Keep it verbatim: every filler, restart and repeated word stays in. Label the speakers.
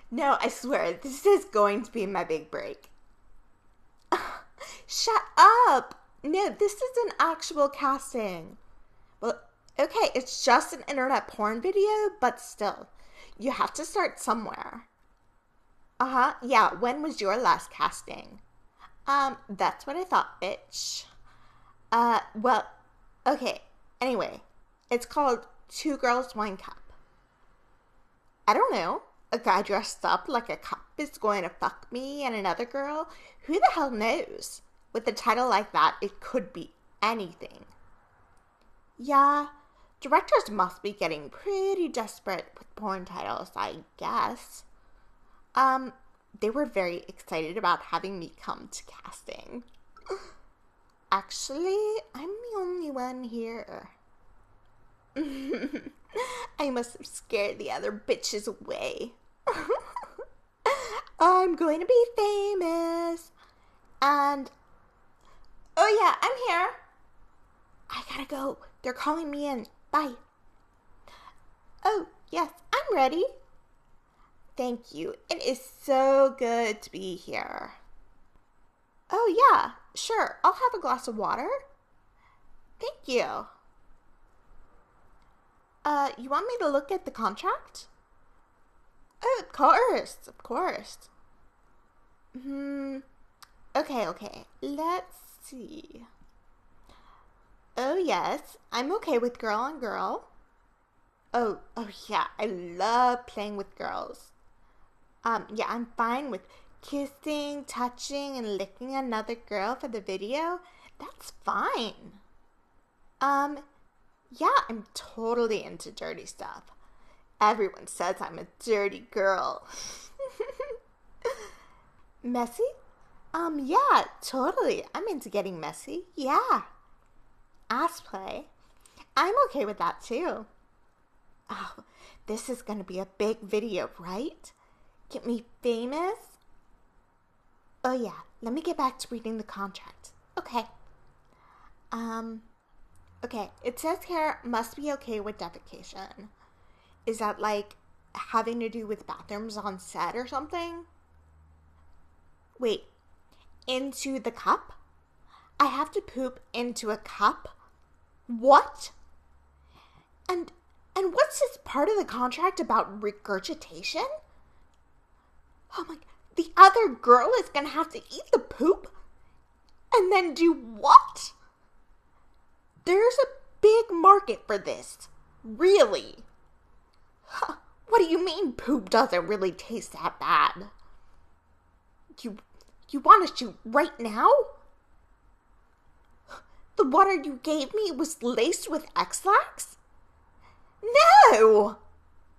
Speaker 1: No, I swear, this is going to be my big break. Shut up! No, this is an actual casting. Well, okay, it's just an internet porn video, but still, you have to start somewhere. Uh-huh, yeah, when was your last casting? Um, that's what I thought, bitch. Uh, well, okay, anyway, it's called Two Girls, One Cup. I don't know. A guy dressed up like a cup is going to fuck me and another girl? Who the hell knows? With a title like that, it could be anything. Yeah, directors must be getting pretty desperate with porn titles, I guess. Um, they were very excited about having me come to casting. Actually, I'm the only one here. I must have scared the other bitches away. I'm going to be famous. And, oh yeah, I'm here. I gotta go. They're calling me in. Bye. Oh, yes, I'm ready. Thank you. It is so good to be here. Oh yeah, sure. I'll have a glass of water. Thank you. Uh, you want me to look at the contract? Oh, of course, of course. Hmm. Okay, okay. Let's see. Oh, yes. I'm okay with girl on girl. Oh, oh yeah. I love playing with girls. Um, yeah, I'm fine with kissing, touching, and licking another girl for the video. That's fine. Um, yeah, I'm totally into dirty stuff. Everyone says I'm a dirty girl. Messy? Um, yeah, totally. I'm into getting messy. Yeah. Ass play. I'm okay with that too. Oh, this is gonna be a big video, right? Get me famous? Oh yeah, let me get back to reading the contract. Okay. Um, okay, it says here, must be okay with defecation. Is that like having to do with bathrooms on set or something? Wait, into the cup? I have to poop into a cup? What? And and what's this part of the contract about regurgitation? Oh my, the other girl is gonna have to eat the poop? And then do what? There's a big market for this. Really? Huh, what do you mean poop doesn't really taste that bad? You, you want to shoot right now? The water you gave me was laced with X-Lax? No!